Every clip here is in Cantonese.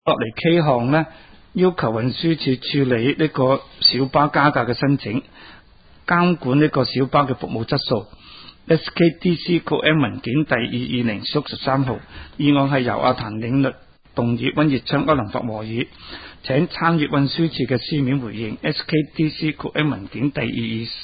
落嚟 K 項呢，要求運輸署處理呢個小巴加價嘅申請，監管呢個小巴嘅服務質素。SKDC 局 M 文件第220/13號，議案係由阿譚領律動議，溫業昌、歐林發和議，請參閱運輸署嘅書面回應。SKDC 局 M 文件第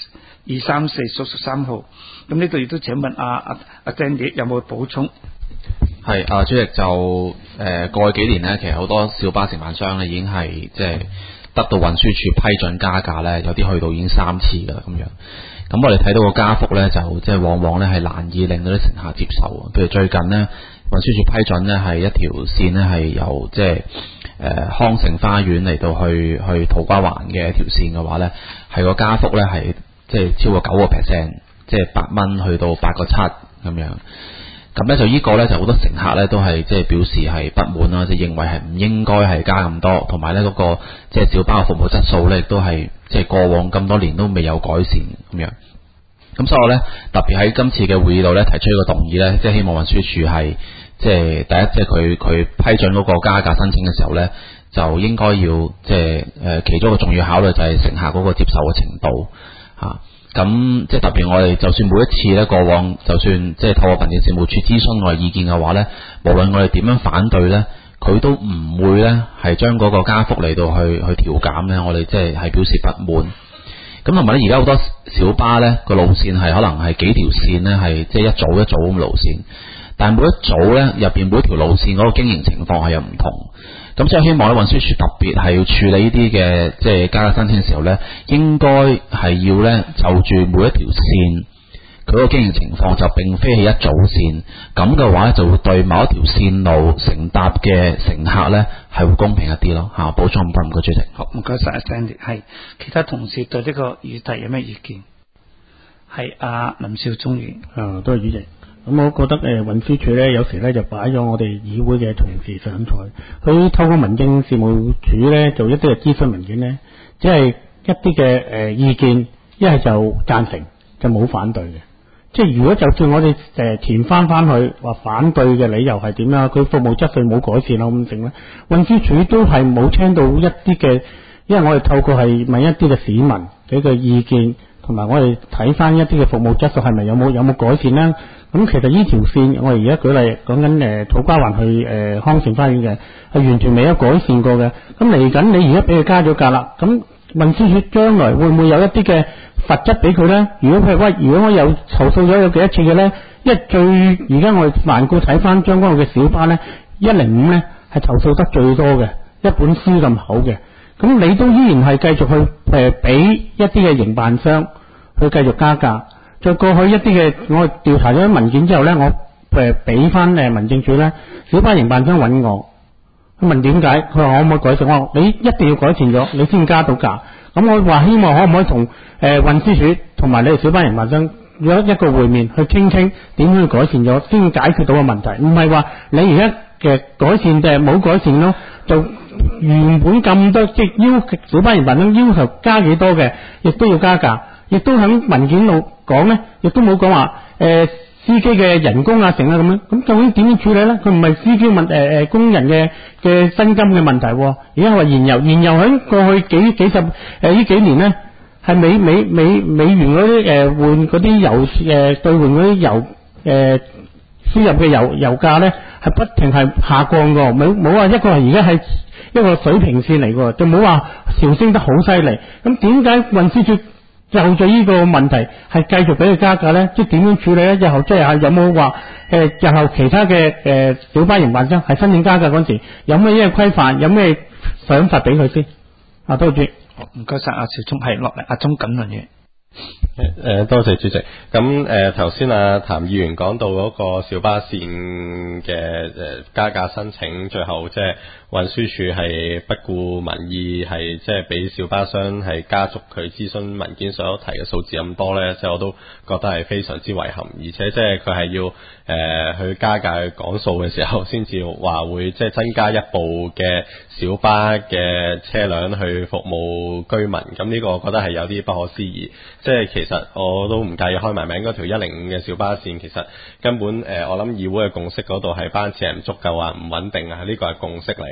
22234/13號，咁呢度亦都請問阿 Danny 有冇補充？ 係主席就過去幾年呢，其實好多小巴承辦商咧已經係即係得到運輸署批准加價咧，有啲去到已經3次㗎啦咁樣。咁我哋睇到個加幅咧，就即係往往咧係難以令到啲乘客接受。譬如最近呢，運輸署批准咧係一條線咧係由即係康城花園嚟到去土瓜灣嘅一條線嘅話咧，係個加幅咧係即係超過9%，即係8蚊去到8.7咁樣。咁咧就呢個咧就好多乘客咧都係即係表示係不滿啦，就認為係唔應該係加咁多，同埋咧嗰個即係小巴嘅服務質素咧亦都係即係過往咁多年都未有改善咁樣。咁所以我咧特別喺今次嘅會議度咧提出一個動議咧，即係希望運輸署係即係第一，即係佢批准嗰個加價申請嘅時候咧，就應該要即係其中一個重要考慮就係乘客嗰個接受嘅程度嚇。咁即係特別我哋就算每一次咧過往，就算即係透過民政事務處諮詢我哋意見嘅話咧，無論我哋點樣反對咧，佢都唔會咧係將嗰個加幅嚟到去調減咧，我哋即係表示不滿。咁同埋咧，而家好多小巴咧個路線係可能係幾條線咧係即係一組一組咁路線，但係每一組咧入邊每一條路線嗰個經營情況係有唔同。咁所以希望咧運輸署特別係要處理呢啲嘅即係加價申請嘅時候咧，應該係要咧就住每一條線佢個經營情況，就並非係一組線。咁嘅話就會對某一條線路乘搭嘅乘客咧係會公平一啲咯嚇。補充唔該主席。 好，唔該晒阿 Sandy。係其他同事對呢個議題有咩意見？係阿林少忠議員。 多謝主席。咁我覺得運輸署咧有時咧就擺咗我哋議會嘅同事上台，佢透過民政事務處咧做一啲嘅諮詢文件咧，即係一啲嘅意見，一係就贊成，就冇反對嘅。即係如果就算我哋填翻去話反對嘅理由係點樣，佢服務質素冇改善啊咁剩咧，運輸署都係冇聽到一啲嘅，因為我哋透過係問一啲嘅市民俾個意見，同埋我哋睇翻一啲嘅服務質素係咪有冇改善啦。咁其實呢條線我哋而家舉例講緊土瓜灣去康城花園嘅係完全未有改善過嘅。咁嚟緊你而家俾佢加咗價啦，咁運輸署將來會唔會有一啲嘅罰則俾佢呢？如果我有投訴咗有幾多次嘅呢？因為而家我哋環顧睇翻將軍澳嘅小巴呢，105呢係投訴得最多嘅，一本書咁厚嘅。咁你都依然係繼續去俾一啲嘅營辦商去繼續加價。再過去一啲嘅，我調查咗啲文件之後呢，我俾翻民政處呢，小巴營辦商揾我，佢問點解，佢話我可唔可以改善？我話你一定要改善咗，你先加到價。咁我話希望可唔可以同運輸署同埋你哋小巴營辦商有一個會面去傾點樣去改善咗，先解決到個問題。唔係話你而家嘅改善定係冇改善咯，就原本咁多即要小巴營辦商要求加幾多嘅，亦都要加價。亦都喺文件度講咧，亦都冇講話司機嘅人工啊成啊咁樣。咁究竟點樣處理咧？佢唔係司機工人嘅薪金嘅問題，而家話燃油喺過去幾十呢幾年咧，係美元嗰啲換嗰啲油兌換嗰啲油輸入嘅油價咧，係不停係下降㗎，冇話一個係而家係一個水平線嚟㗎，就冇話上升得好犀利。咁點解運輸署就住呢個問題係繼續俾佢加價咧？即係點樣處理咧？日後即係有冇話日後其他嘅小巴營辦商係申請加價嗰陣時，有咩規範，有咩想法俾佢先？多謝。 好，唔該晒阿邵聰，係落嚟阿鍾錦麟嘅。 多謝主席。咁頭先阿譚議員講到嗰個小巴線嘅加價申請，最後即係運輸署係不顧民意，係即係俾小巴商係加速佢諮詢文件所提嘅數字咁多咧，即係我都覺得係非常之遺憾，而且即係佢係要去加價去講數嘅時候，先至話會即係增加一部嘅小巴嘅車輛去服務居民，咁呢個我覺得係有啲不可思議。即係其實我都唔介意開埋名嗰條105嘅小巴線，其實根本我諗議會嘅共識嗰度係班次係唔足夠啊，唔穩定啊，呢個係共識嚟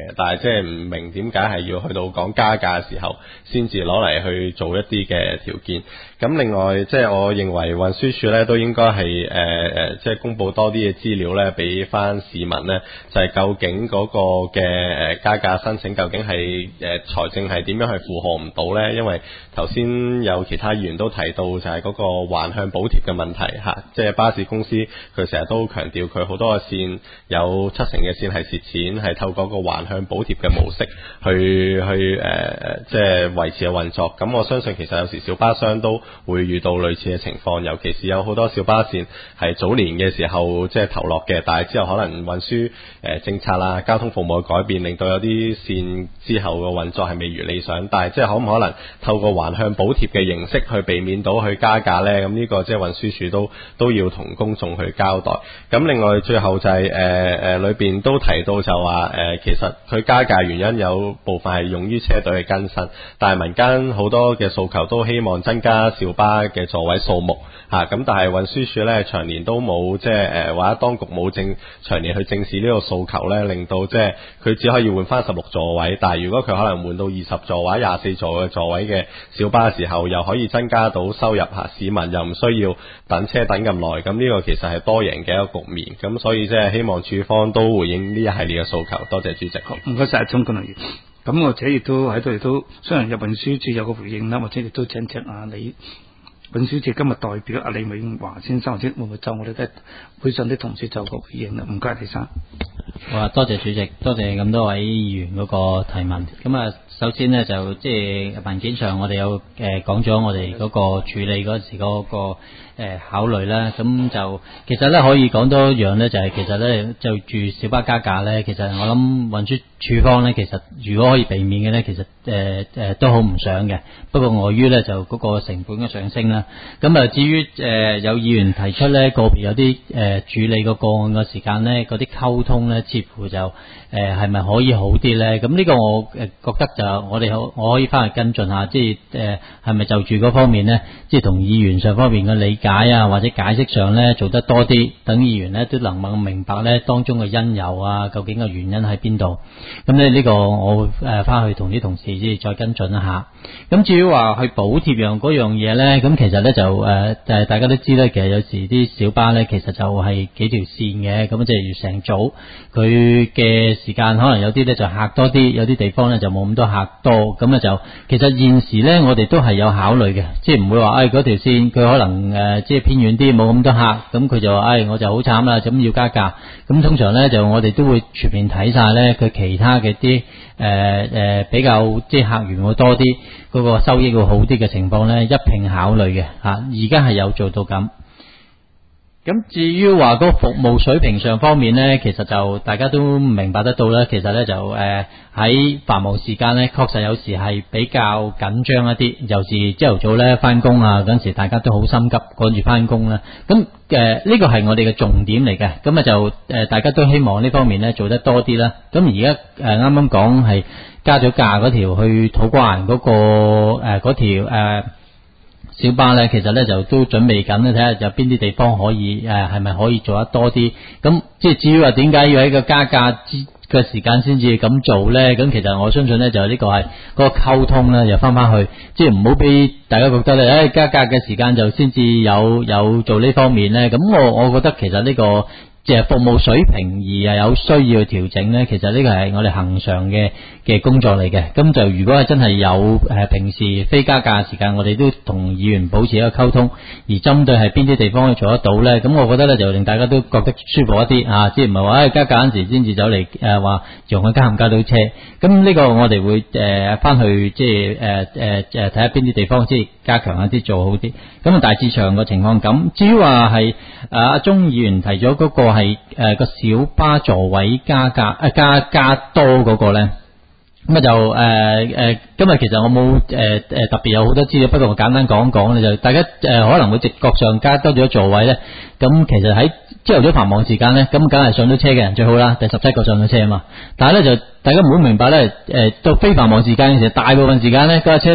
嘅，但係即係唔明點解係要去到講加價嘅時候先至攞嚟去做一啲嘅條件。咁另外即係我認為運輸署咧都應該係即係公佈多啲嘅資料咧，俾翻市民咧，就係究竟嗰個嘅加價申請究竟係財政係點樣去負荷唔到咧？因為頭先有其他議員都提到就係嗰個橫向補貼嘅問題嚇，即係巴士公司佢成日都強調佢好多個線有70%嘅線係蝕錢，係透過個橫向補貼嘅模式去即係維持嘅運作。咁我相信其實有時小巴商都會遇到類似嘅情況，尤其是有好多小巴線係早年嘅時候即係投落嘅，但係之後可能運輸政策啦、交通服務嘅改變，令到有啲線之後嘅運作係未如理想。但係即係可唔可能透過橫向補貼嘅形式去避免到去加價呢？咁呢個即係運輸署都要同公眾去交代。咁另外最後就係裏邊都提到就話其實佢加價原因有部分係用於車隊嘅更新，但係民間好多嘅訴求都希望增加小巴嘅座位數目嚇，咁但係運輸署咧長年都冇即係或者當局冇長年去正視呢個訴求咧，令到即係佢只可以換翻16座位，但係如果佢可能換到20座或者24座嘅座位嘅小巴嘅時候，又可以增加到收入嚇，市民又唔需要等車等咁耐，咁呢個其實係多贏嘅一個局面。咁所以即係希望署方都回應呢一系列嘅訴求。多謝主席。 好，唔該晒，鍾國良議員。咁或者亦都喺度亦都，雖然入運輸署有個回應啦，或者亦都請你運輸署今日代表阿李永華先生，或者會唔會就我哋嘅會上啲同事就個回應啦？唔該，李生。 好啊，多謝主席，多謝咁多位議員嗰個提問。咁啊，首先呢，就即係文件上我哋有講咗我哋嗰個處理嗰時嗰個考慮啦。咁就其實咧可以講多一樣咧，就係其實咧就住小巴加價咧，其實我諗運輸署方咧，其實如果可以避免嘅咧，其實都好唔想嘅。不過礙於咧就嗰個成本嘅上升啦。咁啊至於有議員提出咧個別有啲處理個個案嘅時間咧，嗰啲溝通咧似乎就係咪可以好啲咧？咁呢個我覺得就我可以翻去跟進下，即係係咪就住嗰方面咧，即係同議員上方面嘅理解啊，或者解釋上咧做得多啲，等議員咧都能夠明白咧當中嘅因由啊，究竟嘅原因喺邊度？咁咧呢個我會翻去同啲同事即係再跟進一下。咁至於話去補貼嗰樣嘢咧，咁其實咧就大家都知咧，其實有時啲小巴咧其實就係幾條線嘅，咁即係成組佢嘅時間可能有啲咧就客多啲，有啲地方咧就冇咁多客多，咁咧就其實現時咧我哋都係有考慮嘅，即係唔會話嗰條線佢可能即係偏遠啲冇咁多客，咁佢就話我就好慘啦，咁要加價。咁通常咧就我哋都會全面睇晒咧佢其他嘅啲比較即係客源會多啲，嗰個收益會好啲嘅情況咧一併考慮嘅嚇，而家係有做到咁。咁至於話嗰個服務水平上方面呢，其實就大家都明白得到啦。其實呢，就喺繁忙時間呢，確實有時係比較緊張一啲。尤其是朝頭早呢翻工啊，嗰陣時大家都好心急趕住翻工啦。咁呢個係我哋嘅重點嚟嘅。咁啊就大家都希望呢方面呢做得多啲啦。咁而家啱啱講係加咗價嗰條去土瓜灣嗰個嗰條小巴咧，其實咧就都準備緊咧，睇下有邊啲地方可以係咪可以做得多啲。咁即係至於話點解要喺個加價嘅時間先至咁做咧？咁其實我相信咧就呢個係嗰個溝通咧，又翻去，即係唔好俾大家覺得咧，加價嘅時間就先至有做呢方面咧。咁我覺得其實呢個即係服務水平而有需要調整咧，其實呢個係我哋恆常嘅工作嚟嘅。咁就如果係真係有平時非加價嘅時間，我哋都同議員保持一個溝通，而針對係邊啲地方可以做得到咧，咁我覺得咧就令大家都覺得舒服一啲啊！即係唔係話加價嗰陣時先至走嚟話用佢加唔加到車。咁呢個我哋會翻去即係睇下邊啲地方即係加強一啲做好啲。咁啊大致上個情況咁。至於話係阿鍾議員提咗嗰個係個小巴座位加多嗰個咧，咁啊就今日其實我冇特別有好多資料，不過我簡單講講咧，就大家可能會直覺上加多咗座位咧。咁其實喺朝頭早繁忙時間咧，咁梗係上到車嘅人最好啦，第17個上到車啊嘛。但係咧就大家唔好明白咧，到非繁忙時間嘅時候，大部分時間咧架車咧就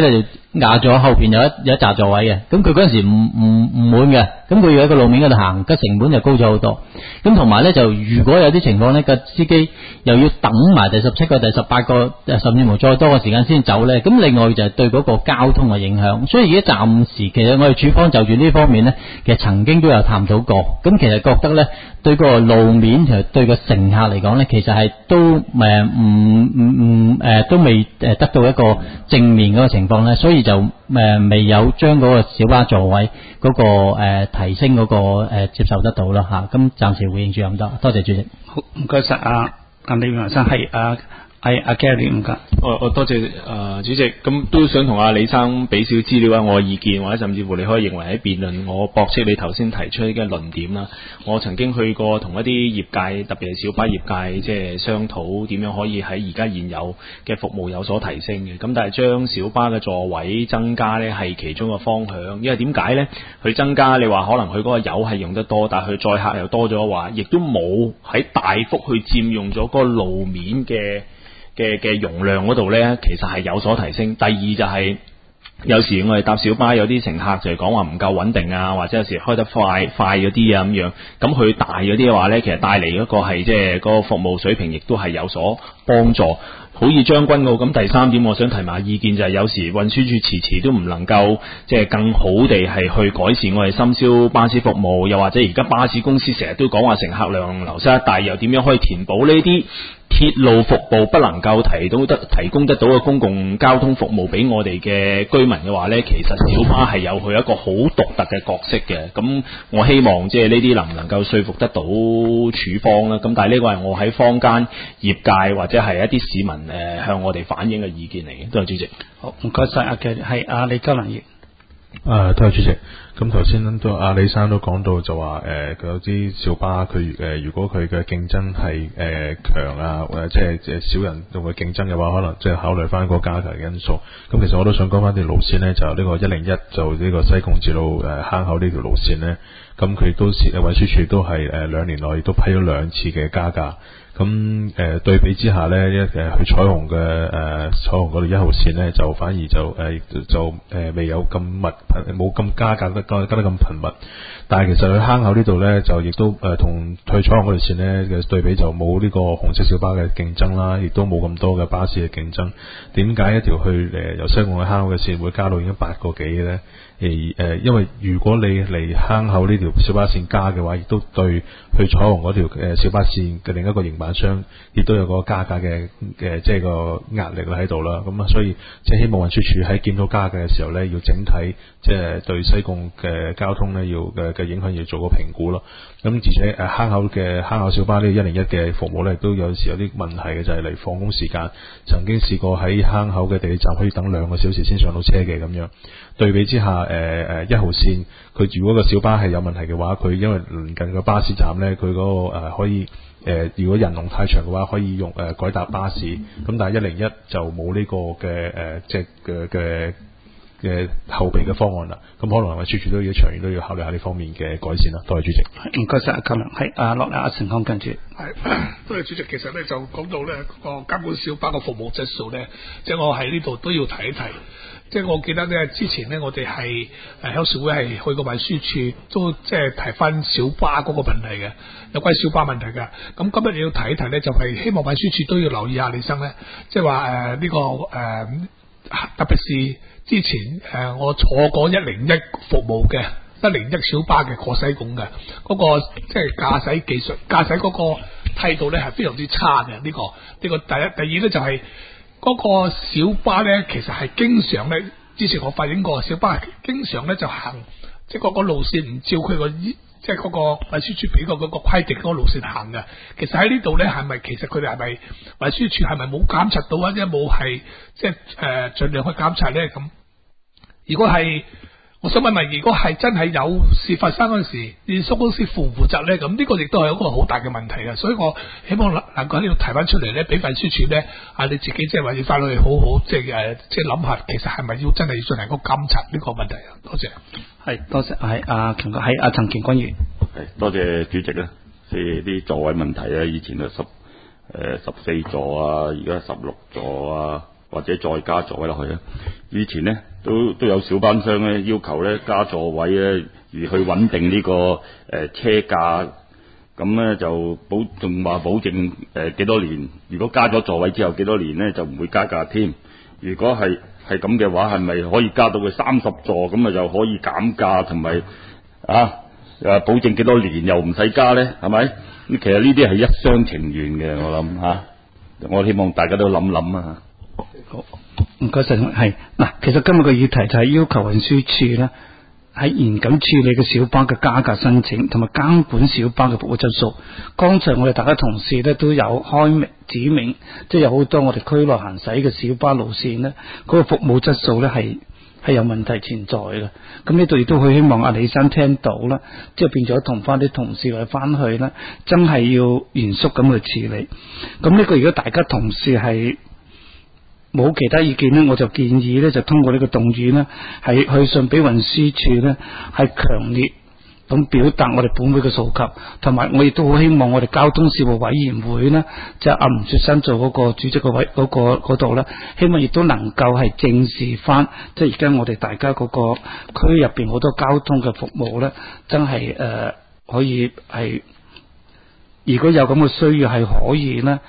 壓咗後邊有一紮座位嘅，咁佢嗰陣時唔滿嘅，咁佢要喺個路面嗰度行，個成本就高咗好多。咁同埋咧就如果有啲情況咧，個司機又要等埋第17個、第18個，甚至乎再多嘅時間先走咧，咁另外就係對嗰個交通嘅影響。所以而家暫時其實我哋處方就住呢方面咧，其實曾經都有探討過。咁其實覺得咧對個路面其實對個乘客嚟講咧，其實係都都未得到一個正面嗰個情況咧，所以就未有將嗰個小巴座位嗰個提升嗰個接受得到啦吓。咁暫時回應住咁多，多謝主席。 好，唔該晒啊李永生，係阿 Gary 唔該。 我多謝主席，咁都想同阿李生俾少資料啊，我嘅意見或者甚至乎你可以認為喺辯論，我駁斥你頭先提出嘅論點啦。我曾經去過同一啲業界，特別係小巴業界，即係商討點樣可以喺而家現有嘅服務有所提升嘅。咁但係將小巴嘅座位增加呢係其中一個方向，因為點解呢？佢增加你話可能佢嗰個油係用得多，但係佢載客又多咗話，亦都冇喺大幅去佔用咗嗰個路面嘅容量嗰度呢，其實係有所提升。第二就係有時我哋搭小巴有啲乘客就係講話唔夠穩定啊，或者有時開得快咗啲啊咁樣，咁佢大咗啲嘅話呢，其實帶嚟嗰個係即係嗰個服務水平亦都係有所幫助。好似將軍澳咁，第三點我想提埋意見就係有時運輸署遲都唔能夠即係更好地係去改善我哋深宵巴士服務，又或者而家巴士公司成日都講話乘客量流失，但係又點樣可以填補呢啲鐵路服務不能夠提供得到嘅公共交通服務俾我哋嘅居民嘅話呢，其實小巴係有佢一個好獨特嘅角色嘅。咁我希望即係呢啲能唔能夠說服得到處方啦。咁但係呢個係我喺坊間業界或者係一啲市民向我哋反映嘅意見嚟嘅。多謝主席。 好，唔該晒阿嘅係阿李嘉能議員。 多謝主席。咁頭先都阿李生都講到就話佢有啲小巴佢如果佢嘅競爭係強啊，或者即係少人同佢競爭嘅話，可能即係考慮翻個價格嘅因素。咁其實我都想講翻條路線呢，就呢個101就呢個西貢至到坑口呢條路線呢，咁佢都運輸署都係2年內都批咗2次嘅加價。咁對比之下呢，去彩虹嗰度1號線呢，就反而就未有咁密，冇咁加價得咁頻密。但係其實去坑口呢度呢，就亦都同去彩虹嗰條線呢嘅對比，就冇呢個紅色小巴嘅競爭啦，亦都冇咁多嘅巴士嘅競爭。點解一條去由西貢去坑口嘅線會加到已經8個幾嘅呢？因為如果你嚟坑口呢條小巴線加嘅話，亦都對去彩虹嗰條小巴線嘅另一個營辦商亦都有個加價嘅即係個壓力喺度啦。咁啊，所以即係希望運輸署喺檢討加價嘅時候呢，要整體即係對西貢嘅交通呢，要嘅影響要做個評估咯。咁而且坑口小巴呢101嘅服務呢，都有時有啲問題嘅，就係嚟放工時間，曾經試過喺坑口嘅地鐵站可以等2個小時先上到車嘅咁樣。對比之下，1號線佢如果個小巴係有問題嘅話，佢因為鄰近個巴士站呢，佢嗰個可以如果人龍太長嘅話，可以用改搭巴士。咁但係101就冇呢個嘅即係嘅後備嘅方案啦。咁可能運輸署都要長遠都要考慮下呢方面嘅改善啦。多謝主席。 唔該晒阿嘉良，係落嚟阿陳康跟住。 多謝主席。其實咧就講到咧個監管小巴嘅服務質素咧，即係我喺呢度都要提一提。即係我記得咧，之前咧我哋係鄉事會係去過運輸署，都即係提翻小巴嗰個問題嘅，有關小巴問題嘅。咁今日要提一提咧，就係希望運輸署都要留意下李生咧，即係話呢個特別是之前我坐過101服務嘅101小巴嘅過西貢嘅嗰個即係駕駛技術、駕駛嗰個態度咧係非常之差嘅。呢個第一，第二咧就係嗰個小巴咧，其實係經常咧，之前我發現過小巴經常咧就行，即係嗰個路線唔照佢個即係嗰個運輸署俾個嗰個規定嗰個路線行嘅。其實喺呢度咧，係咪其實佢哋係咪運輸署係咪冇監察到，或者冇係即係盡量去監察咧？咁如果係，我想問問，如果係真係有事發生嗰陣時，運輸公司負唔負責咧？咁呢個亦都係一個好大嘅問題嘅。所以我希望能夠喺呢度提翻出嚟咧，俾運輸署咧你自己即係話要翻去好好即係諗下，其實係咪要真係要進行個監察呢個問題啊？多謝。係多謝，係阿強哥，係阿陳健君議員。 係多謝主席啦。即係啲座位問題咧，以前係14座啊，而家16座啊， 或者再加座位落去啊。以前呢，都有小班商咧要求咧加座位咧，而去穩定呢個車價。咁咧就仲話保證幾多年，如果加咗座位之後幾多年咧就唔會加價添。如果係咁嘅話，係咪可以加到佢30座咁啊？就可以減價同埋保證幾多年又唔使加咧？係咪？其實呢啲係一廂情願嘅，我諗嚇。我希望大家都諗諗啊。 好，唔該晒。係嗱，其實今日嘅議題就係要求運輸署咧喺嚴謹處理嘅小巴嘅加價申請，同埋監管小巴嘅服務質素。剛才我哋大家同事咧都有開明指明，即係有好多我哋區內行駛嘅小巴路線咧，嗰個服務質素咧係有問題存在嘅。咁呢度亦都好希望阿李生聽到啦，即係變咗同翻啲同事或者翻去咧，真係要嚴肅咁去處理。咁呢個如果大家同事係冇其他意見呢，我就建議呢，就通過呢個動議呢，係去信俾運輸署呢，係強烈咁表達我哋本會嘅訴求，同埋我亦都好希望我哋交通事務委員會呢，即係阿吳雪生做嗰個主席個位嗰度呢，希望亦都能夠係正視翻，即係而家我哋大家嗰個區入邊好多交通嘅服務呢，真係可以係如果有咁嘅需要係可以呢。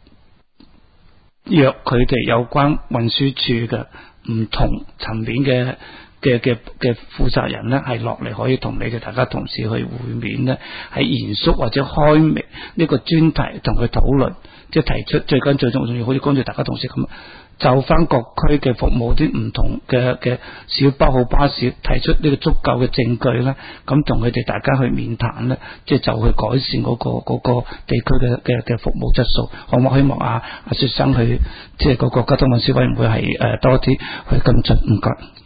約佢哋有關運輸處嘅唔同層面嘅負責人呢，係落嚟可以同你哋大家同事去會面呢，係嚴肅或者開明呢個專題同佢討論，即係提出最重要，好似剛才大家同事咁，就翻各區嘅服務啲唔同嘅小巴好巴士提出呢個足夠嘅證據呢，咁同佢哋大家去面談呢，即係就去改善嗰個地區嘅服務質素。我希望阿雪生去即係嗰個交通運輸委員會係多啲去跟進。唔該。